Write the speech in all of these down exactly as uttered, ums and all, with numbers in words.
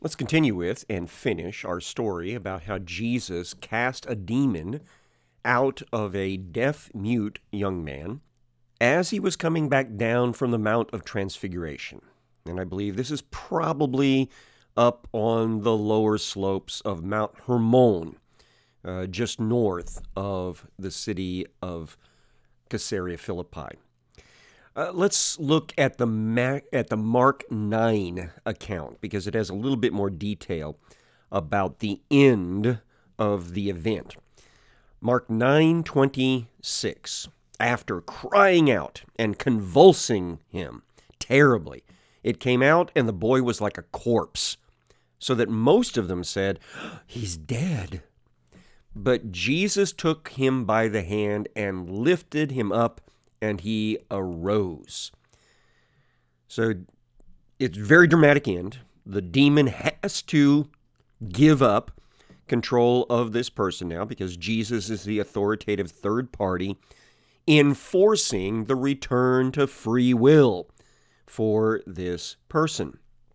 Let's continue with and finish our story about how Jesus cast a demon out of a deaf-mute young man as he was coming back down from the Mount of Transfiguration. And I believe this is probably up on the lower slopes of Mount Hermon, uh, just north of the city of Caesarea Philippi. Uh, let's look at the Ma- at the Mark nine account because it has a little bit more detail about the end of the event. Mark nine twenty-six. After crying out and convulsing him terribly, it came out and the boy was like a corpse, so that most of them said, "He's dead." But Jesus took him by the hand and lifted him up, and he arose. So it's a very dramatic end. The demon has to give up control of this person now because Jesus is the authoritative third party enforcing the return to free will for this person.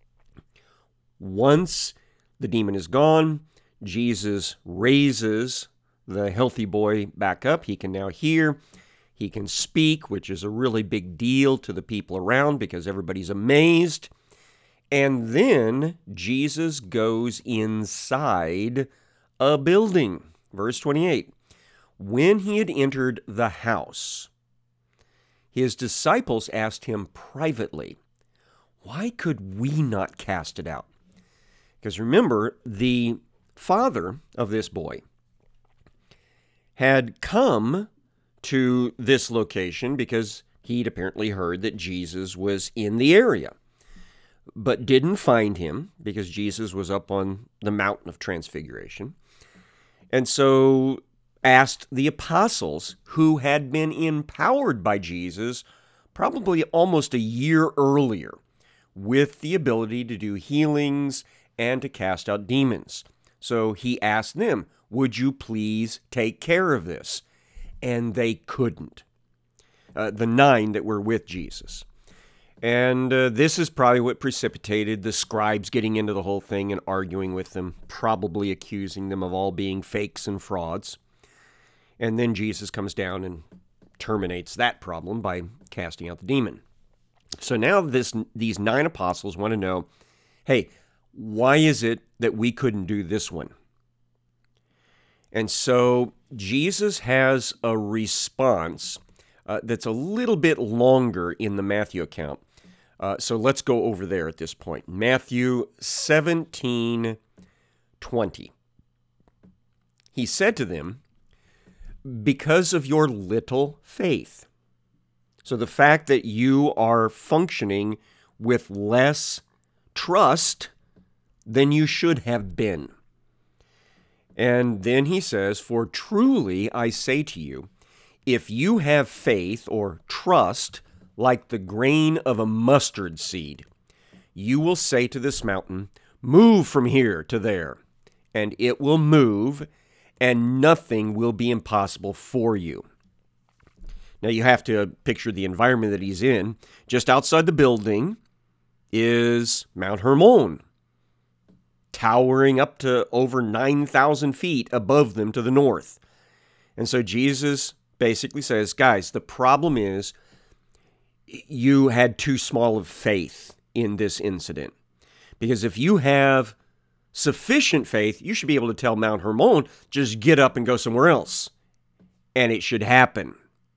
Once the demon is gone, Jesus raises the healthy boy back up. He can now hear. He can speak, which is a really big deal to the people around because everybody's amazed. And then Jesus goes inside a building. Verse twenty-eight. When he had entered the house, his disciples asked him privately, "Why could we not cast it out?" Because remember, the father of this boy had come to this location because he'd apparently heard that Jesus was in the area, but didn't find him because Jesus was up on the Mountain of Transfiguration. And so asked the apostles who had been empowered by Jesus probably almost a year earlier with the ability to do healings and to cast out demons. So he asked them, "Would you please take care of this?" And they couldn't. Uh, the nine that were with Jesus. And uh, this is probably what precipitated the scribes getting into the whole thing and arguing with them, probably accusing them of all being fakes and frauds. And then Jesus comes down and terminates that problem by casting out the demon. So now this these nine apostles want to know, hey, why is it that we couldn't do this one? And so Jesus has a response uh, that's a little bit longer in the Matthew account. Uh, so let's go over there at this point. Matthew seventeen twenty. He said to them, "Because of your little faith." So the fact that you are functioning with less trust than you should have been. And then he says, "For truly I say to you, if you have faith or trust like the grain of a mustard seed, you will say to this mountain, 'Move from here to there,' and it will move, and nothing will be impossible for you." Now you have to picture the environment that he's in. Just outside the building is Mount Hermon, towering up to over nine thousand feet above them to the north. And so Jesus basically says, guys, the problem is you had too small of faith in this incident. Because if you have sufficient faith, you should be able to tell Mount Hermon, just get up and go somewhere else. And it should happen.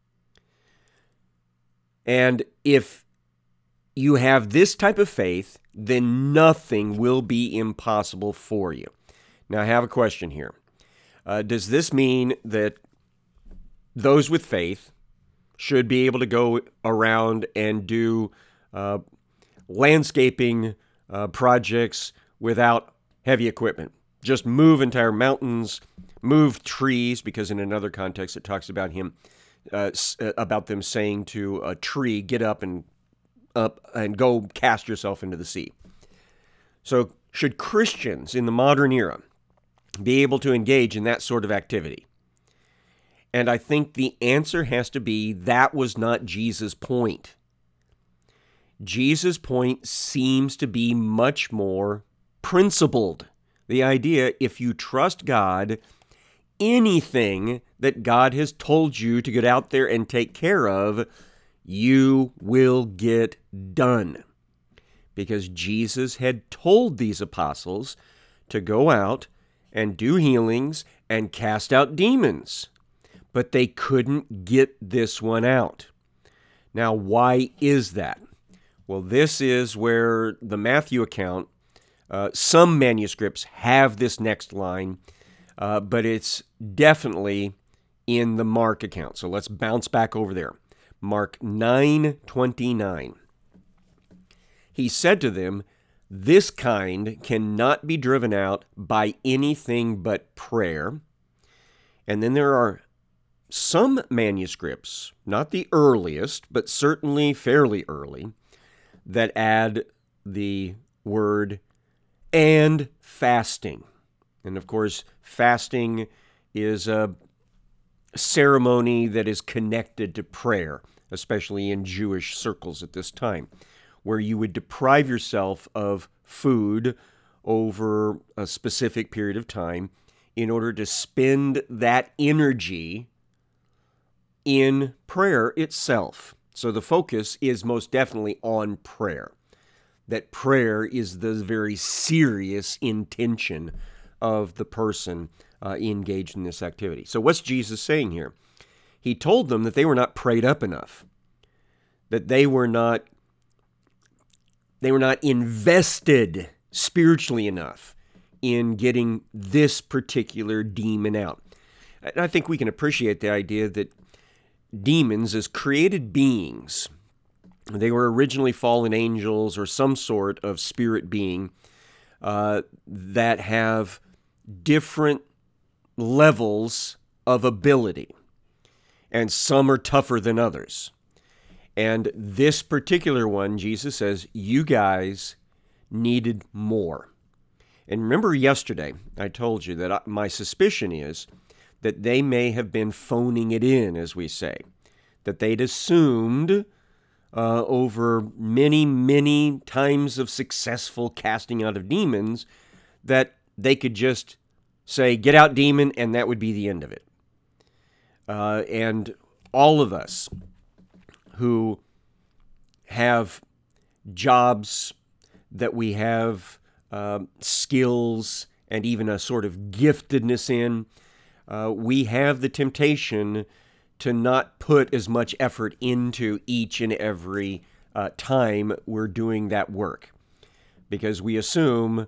And if you have this type of faith, then nothing will be impossible for you. Now, I have a question here. Uh, does this mean that those with faith should be able to go around and do uh, landscaping uh, projects without heavy equipment? Just move entire mountains, move trees, because in another context it talks about him, uh, about them saying to a tree, get up and up and go cast yourself into the sea. So should Christians in the modern era be able to engage in that sort of activity? And I think the answer has to be that was not Jesus' point. Jesus' point seems to be much more principled. The idea, if you trust God, anything that God has told you to get out there and take care of, you will get done. Because Jesus had told these apostles to go out and do healings and cast out demons. But they couldn't get this one out. Now, why is that? Well, this is where the Matthew account, uh, some manuscripts have this next line, uh, but it's definitely in the Mark account. So let's bounce back over there. Mark nine twenty-nine. He said to them, "This kind cannot be driven out by anything but prayer." And then there are some manuscripts, not the earliest, but certainly fairly early, that add the word "and fasting." And of course, fasting is a ceremony that is connected to prayer, especially in Jewish circles at this time, where you would deprive yourself of food over a specific period of time in order to spend that energy in prayer itself. So the focus is most definitely on prayer. That prayer is the very serious intention of the person uh, engaged in this activity. So what's Jesus saying here? He told them that they were not prayed up enough, that they were not they were not invested spiritually enough in getting this particular demon out. And I think we can appreciate the idea that demons, as created beings, they were originally fallen angels or some sort of spirit being uh, that have different levels of ability, and some are tougher than others. And this particular one, Jesus says, you guys needed more. And remember yesterday, I told you that my suspicion is that they may have been phoning it in, as we say, that they'd assumed uh, over many, many times of successful casting out of demons that they could just say, "Get out, demon," and that would be the end of it. Uh, and all of us who have jobs, that we have uh, skills and even a sort of giftedness in, uh, we have the temptation to not put as much effort into each and every uh, time we're doing that work, because we assume,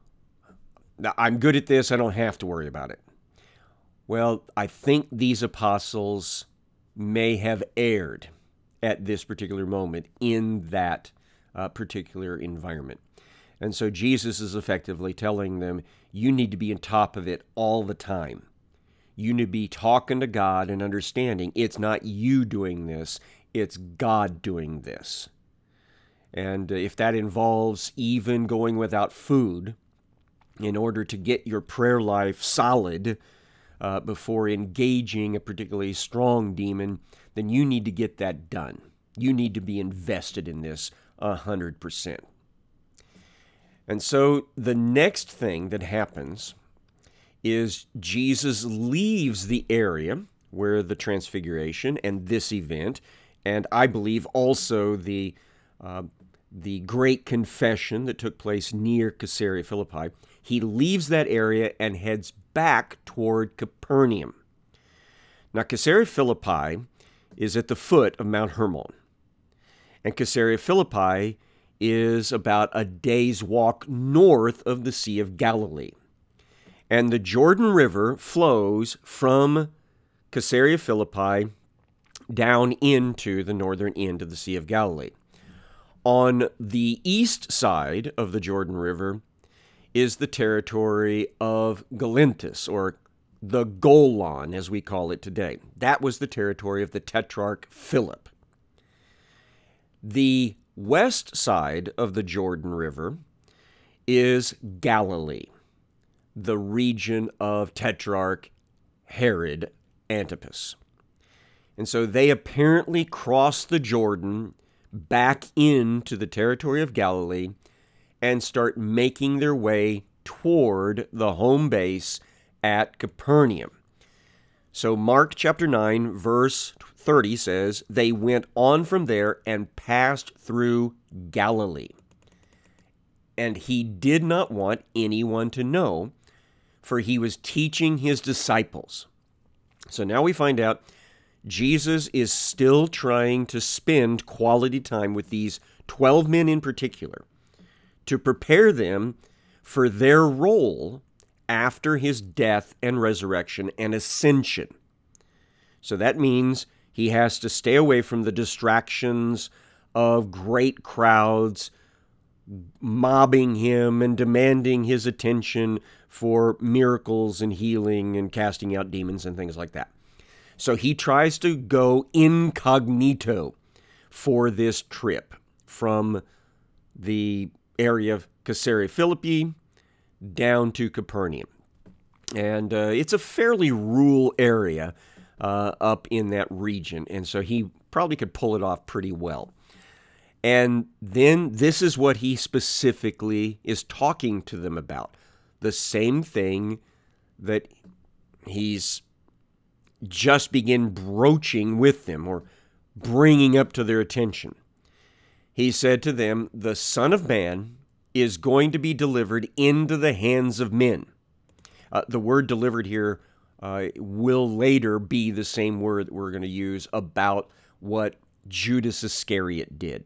I'm good at this, I don't have to worry about it. Well, I think these apostles may have erred at this particular moment in that uh, particular environment. And so Jesus is effectively telling them, you need to be on top of it all the time. You need to be talking to God and understanding it's not you doing this, it's God doing this. And if that involves even going without food in order to get your prayer life solid uh, before engaging a particularly strong demon, then you need to get that done. You need to be invested in this one hundred percent. And so the next thing that happens is Jesus leaves the area where the transfiguration and this event, and I believe also the uh, the great confession that took place near Caesarea Philippi. He leaves that area and heads back toward Capernaum. Now, Caesarea Philippi is at the foot of Mount Hermon, and Caesarea Philippi is about a day's walk north of the Sea of Galilee. And the Jordan River flows from Caesarea Philippi down into the northern end of the Sea of Galilee. On the east side of the Jordan River is the territory of Galentus, or the Golan, as we call it today. That was the territory of the Tetrarch Philip. The west side of the Jordan River is Galilee, the region of Tetrarch Herod Antipas. And so they apparently crossed the Jordan back into the territory of Galilee and start making their way toward the home base at Capernaum. So Mark chapter nine, verse thirty says, "They went on from there and passed through Galilee. And he did not want anyone to know, for he was teaching his disciples." So now we find out Jesus is still trying to spend quality time with these twelve men in particular to prepare them for their role after his death and resurrection and ascension. So that means he has to stay away from the distractions of great crowds mobbing him and demanding his attention for miracles and healing and casting out demons and things like that. So he tries to go incognito for this trip from the area of Caesarea Philippi down to Capernaum. And uh, it's a fairly rural area uh, up in that region, and so he probably could pull it off pretty well. And then this is what he specifically is talking to them about. The same thing that he's just begin broaching with them or bringing up to their attention. He said to them, "The Son of Man is going to be delivered into the hands of men." Uh, the word delivered here uh, will later be the same word that we're going to use about what Judas Iscariot did.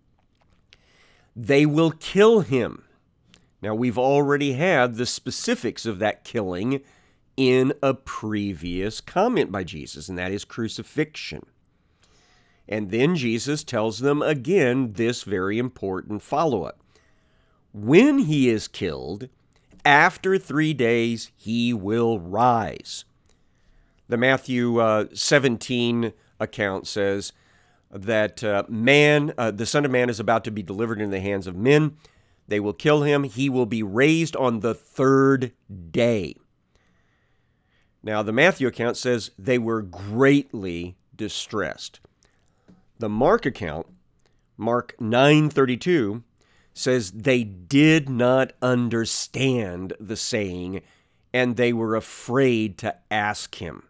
"They will kill him." Now, we've already had the specifics of that killing in a previous comment by Jesus, and that is crucifixion. And then Jesus tells them again this very important follow-up. When he is killed, after three days he will rise. The Matthew uh, seventeen account says that uh, man, uh, the Son of Man is about to be delivered into the hands of men. They will kill him. He will be raised on the third day. Now, the Matthew account says they were greatly distressed. The Mark account, Mark nine thirty-two, says they did not understand the saying, and they were afraid to ask him.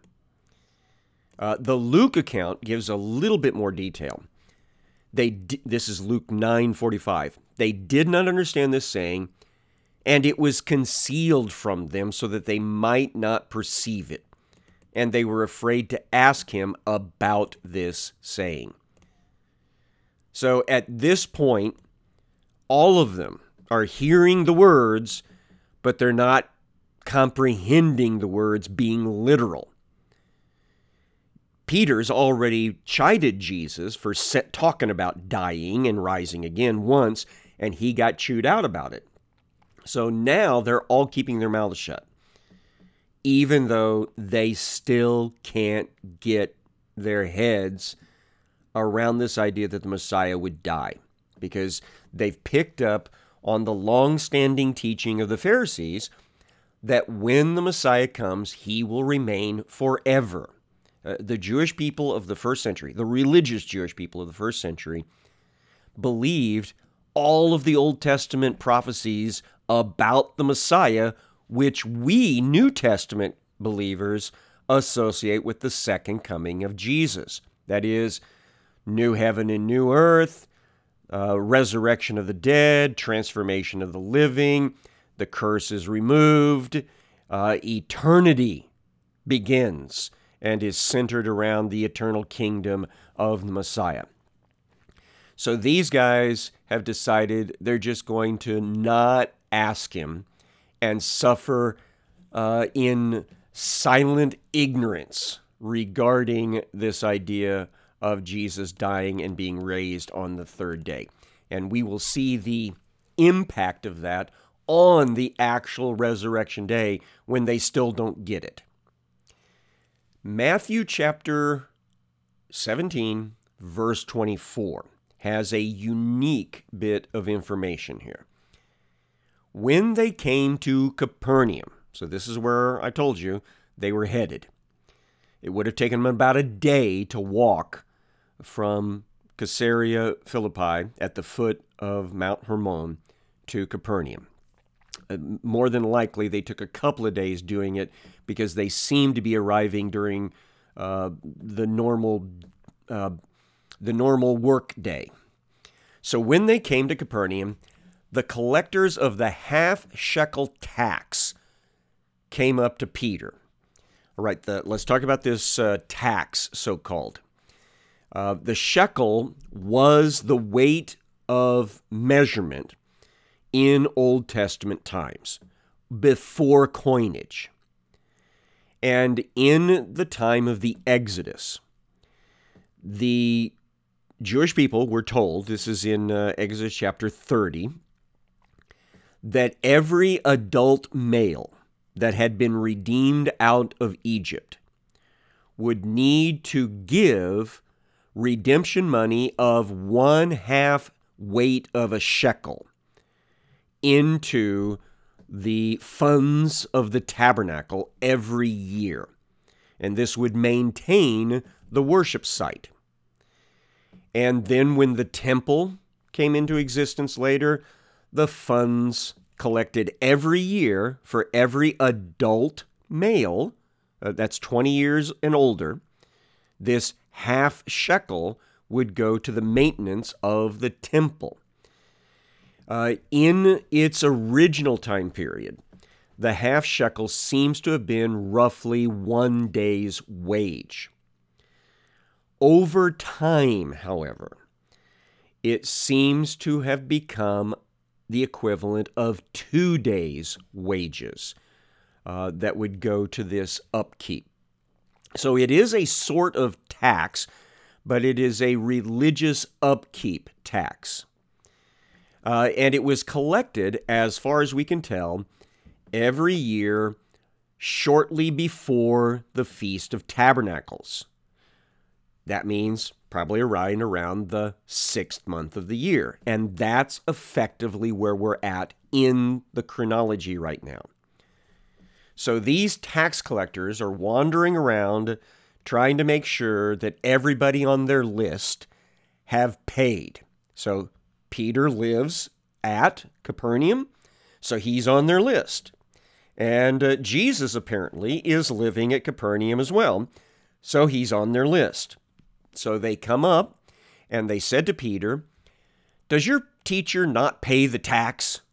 Uh, the Luke account gives a little bit more detail. They di- this is Luke nine forty-five. They did not understand this saying, and it was concealed from them so that they might not perceive it. And they were afraid to ask him about this saying. So at this point, all of them are hearing the words, but they're not comprehending the words being literal. Peter's already chided Jesus for set, talking about dying and rising again once, and he got chewed out about it. So now they're all keeping their mouths shut, even though they still can't get their heads around this idea that the Messiah would die, because they've picked up on the long-standing teaching of the Pharisees that when the Messiah comes, he will remain forever. Uh, the Jewish people of the first century, the religious Jewish people of the first century, believed all of the Old Testament prophecies about the Messiah, which we New Testament believers associate with the second coming of Jesus. That is, new heaven and new earth, uh, resurrection of the dead, transformation of the living, the curse is removed, uh, eternity begins and is centered around the eternal kingdom of the Messiah. So these guys have decided they're just going to not ask him and suffer uh, in silent ignorance regarding this idea of Jesus dying and being raised on the third day. And we will see the impact of that on the actual resurrection day when they still don't get it. Matthew chapter seventeen, verse twenty-four, has a unique bit of information here. When they came to Capernaum, so this is where I told you they were headed. It would have taken them about a day to walk from Caesarea Philippi at the foot of Mount Hermon to Capernaum. Uh, more than likely, they took a couple of days doing it because they seemed to be arriving during uh, the normal uh, the normal work day. So when they came to Capernaum, the collectors of the half shekel tax came up to Peter. All right, the, let's talk about this uh, tax, so-called. Uh, the shekel was the weight of measurement in Old Testament times, before coinage. And in the time of the Exodus, the Jewish people were told, this is in uh, Exodus chapter thirty, that every adult male that had been redeemed out of Egypt would need to give redemption money of one half weight of a shekel into the funds of the tabernacle every year. And this would maintain the worship site. And then when the temple came into existence later, the funds collected every year for every adult male, uh, that's twenty years and older, this half shekel would go to the maintenance of the temple. Uh, in its original time period, the half shekel seems to have been roughly one day's wage. Over time, however, it seems to have become the equivalent of two days' wages uh, that would go to this upkeep. So it is a sort of tax, but it is a religious upkeep tax. Uh, and it was collected, as far as we can tell, every year shortly before the Feast of Tabernacles. That means probably around around the sixth month of the year. And that's effectively where we're at in the chronology right now. So these tax collectors are wandering around trying to make sure that everybody on their list have paid. So Peter lives at Capernaum, so he's on their list. And uh, Jesus apparently is living at Capernaum as well, so he's on their list. So they come up and they said to Peter, "Does your teacher not pay the tax?"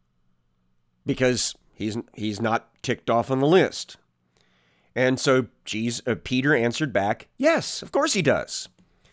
Because he's he's not ticked off on the list. And so Jesus, uh, Peter answered back, "Yes, of course he does."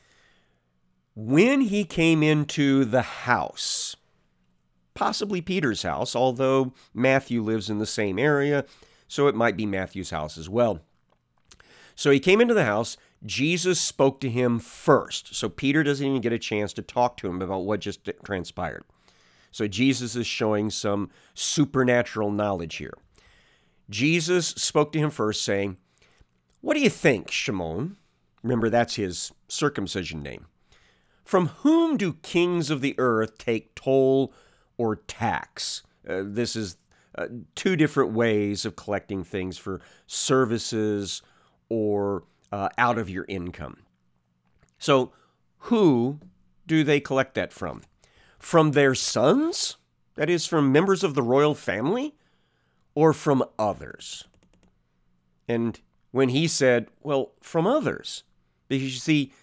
When he came into the house, possibly Peter's house, although Matthew lives in the same area, so it might be Matthew's house as well. So he came into the house. Jesus spoke to him first. So Peter doesn't even get a chance to talk to him about what just transpired. So Jesus is showing some supernatural knowledge here. Jesus spoke to him first, saying, "What do you think, Shimon?" Remember, that's his circumcision name. "From whom do kings of the earth take toll or tax?" Uh, this is uh, two different ways of collecting things for services or uh, out of your income. So who do they collect that from? From their sons? That is, from members of the royal family? Or from others? And when he said, well, from others, because you see,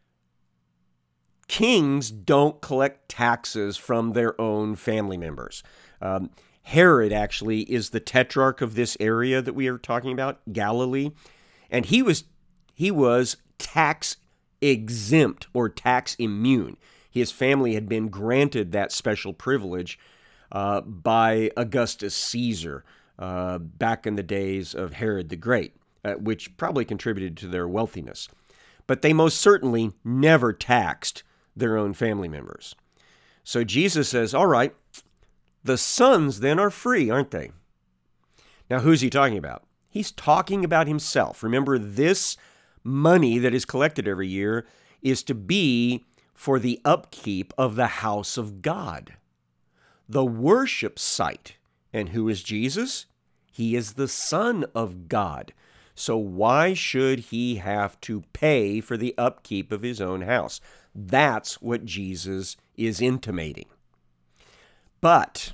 kings don't collect taxes from their own family members. Um, Herod actually is the tetrarch of this area that we are talking about, Galilee, and he was he was tax exempt or tax immune. His family had been granted that special privilege uh, by Augustus Caesar uh, back in the days of Herod the Great, uh, which probably contributed to their wealthiness. But they most certainly never taxed their own family members. So Jesus says, all right, the sons then are free, aren't they? Now, who's he talking about? He's talking about himself. Remember, this money that is collected every year is to be for the upkeep of the house of God, the worship site. And who is Jesus? He is the Son of God. So why should he have to pay for the upkeep of his own house? That's what Jesus is intimating. But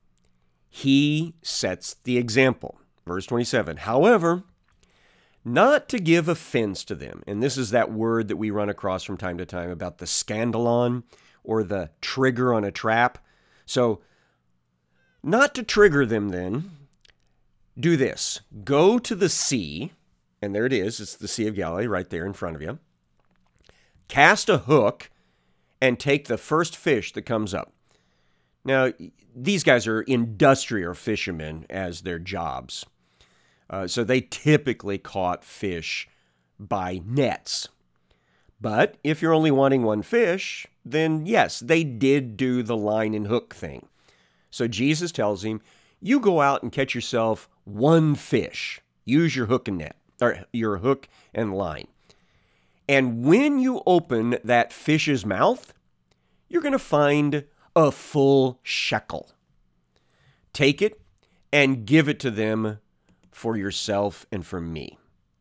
he sets the example. Verse twenty-seven, however, not to give offense to them. And this is that word that we run across from time to time about the scandalon or the trigger on a trap. So, not to trigger them then, do this. Go to the sea, and there it is. It's the Sea of Galilee right there in front of you. Cast a hook and take the first fish that comes up. Now, these guys are industrial fishermen as their jobs. Uh, so they typically caught fish by nets. But if you're only wanting one fish, then yes, they did do the line and hook thing. So Jesus tells him, you go out and catch yourself one fish. Use your hook and net, or your hook and line. And when you open that fish's mouth, you're going to find a full shekel. Take it and give it to them for yourself and for me.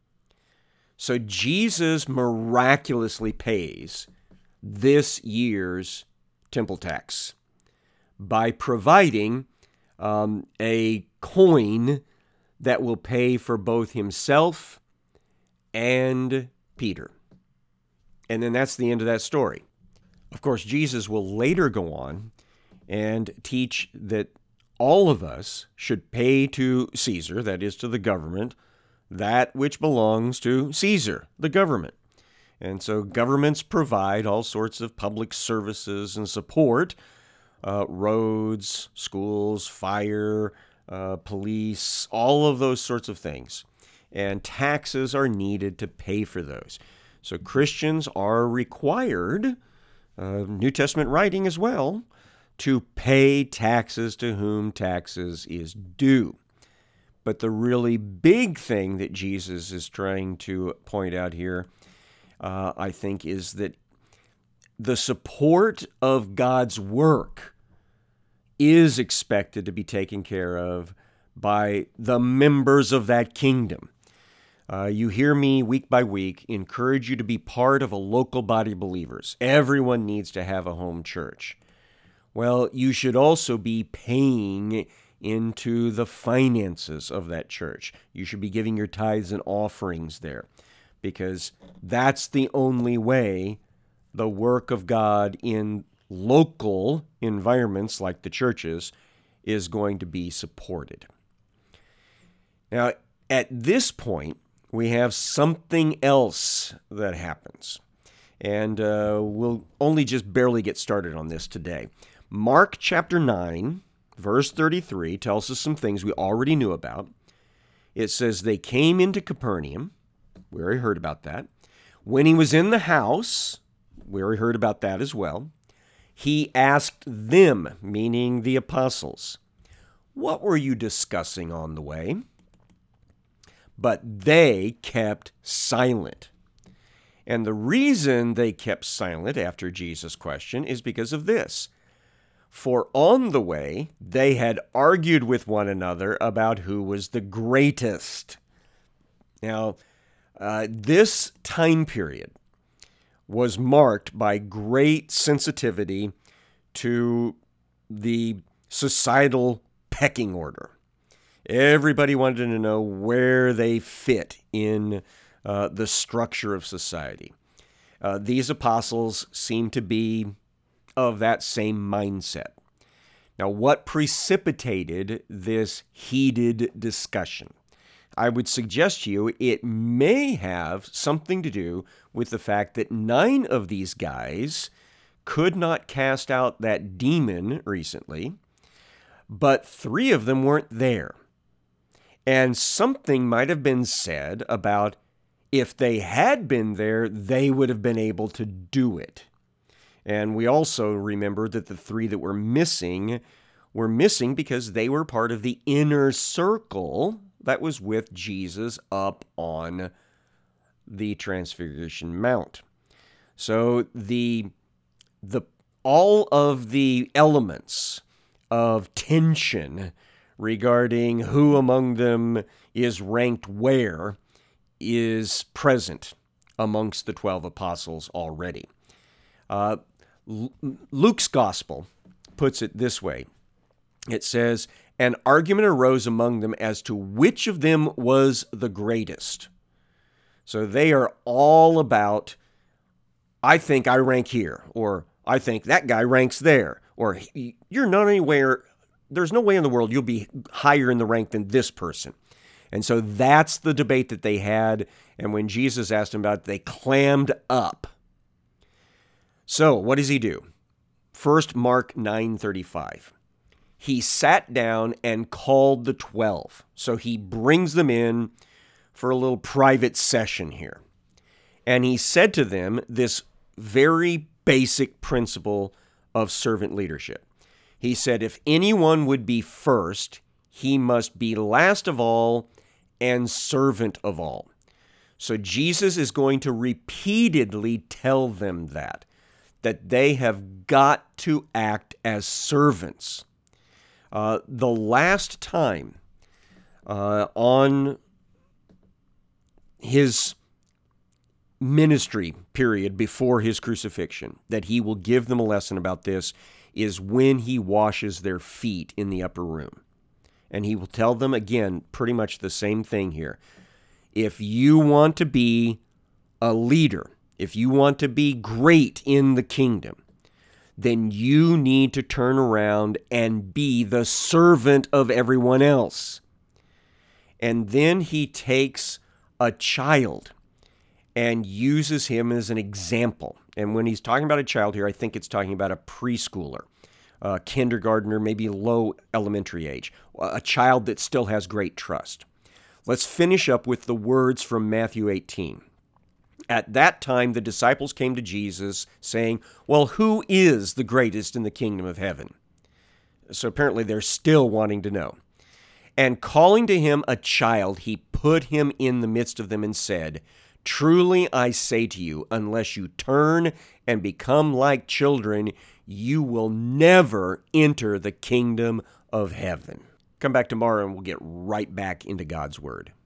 So Jesus miraculously pays this year's temple tax by providing um, a coin that will pay for both himself and Peter. And then that's the end of that story. Of course, Jesus will later go on and teach that all of us should pay to Caesar, that is to the government, that which belongs to Caesar, the government. And so governments provide all sorts of public services and support, uh, roads, schools, fire, uh, police, all of those sorts of things. And taxes are needed to pay for those. So Christians are required, uh, New Testament writing as well, to pay taxes to whom taxes is due. But the really big thing that Jesus is trying to point out here, uh, I think, is that the support of God's work is expected to be taken care of by the members of that kingdom. Uh, you hear me week by week encourage you to be part of a local body of believers. Everyone needs to have a home church. Well, you should also be paying into the finances of that church. You should be giving your tithes and offerings there, because that's the only way the work of God in local environments like the churches is going to be supported. Now, at this point, we have something else that happens, and uh, we'll only just barely get started on this today. Mark chapter nine, verse thirty-three tells us some things we already knew about. It says, they came into Capernaum. We already heard about that. When he was in the house, we already heard about that as well. He asked them, meaning the apostles, what were you discussing on the way? But they kept silent. And the reason they kept silent after Jesus' question is because of this. For on the way, they had argued with one another about who was the greatest. Now, uh, this time period was marked by great sensitivity to the societal pecking order. Everybody wanted to know where they fit in uh, the structure of society. Uh, these apostles seem to be of that same mindset. Now, what precipitated this heated discussion? I would suggest to you it may have something to do with the fact that nine of these guys could not cast out that demon recently, but three of them weren't there. And something might have been said about if they had been there, they would have been able to do it. And we also remember that the three that were missing were missing because they were part of the inner circle that was with Jesus up on the Transfiguration Mount. So the the all of the elements of tension regarding who among them is ranked where is present amongst the twelve apostles already. Uh, Luke's gospel puts it this way. It says, an argument arose among them as to which of them was the greatest. So they are all about, I think I rank here, or I think that guy ranks there, or you're not anywhere, there's no way in the world you'll be higher in the rank than this person. And so that's the debate that they had. And when Jesus asked them about it, they clammed up. So what does he do? First, Mark nine thirty-five. He sat down and called the twelve. So he brings them in for a little private session here. And he said to them this very basic principle of servant leadership. He said, if anyone would be first, he must be last of all and servant of all. So Jesus is going to repeatedly tell them that, that they have got to act as servants. Uh, the last time uh, on his ministry period before his crucifixion that he will give them a lesson about this is when he washes their feet in the upper room. And he will tell them again pretty much the same thing here. If you want to be a leader, if you want to be great in the kingdom, then you need to turn around and be the servant of everyone else. And then he takes a child and uses him as an example. And when he's talking about a child here, I think it's talking about a preschooler, a kindergartner, maybe low elementary age, a child that still has great trust. Let's finish up with the words from Matthew eighteen. At that time, the disciples came to Jesus saying, well, who is the greatest in the kingdom of heaven? So apparently they're still wanting to know. And calling to him a child, he put him in the midst of them and said, truly I say to you, unless you turn and become like children, you will never enter the kingdom of heaven. Come back tomorrow and we'll get right back into God's Word.